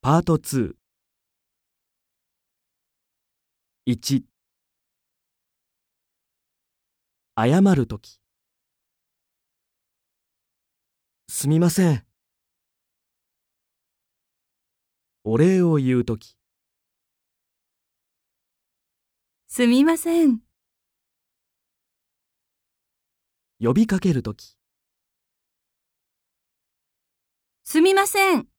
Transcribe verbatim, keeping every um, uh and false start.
パートツー。いち、謝るとき。すみません。お礼を言うとき。 すみません。 呼びかけるとき。 すみません。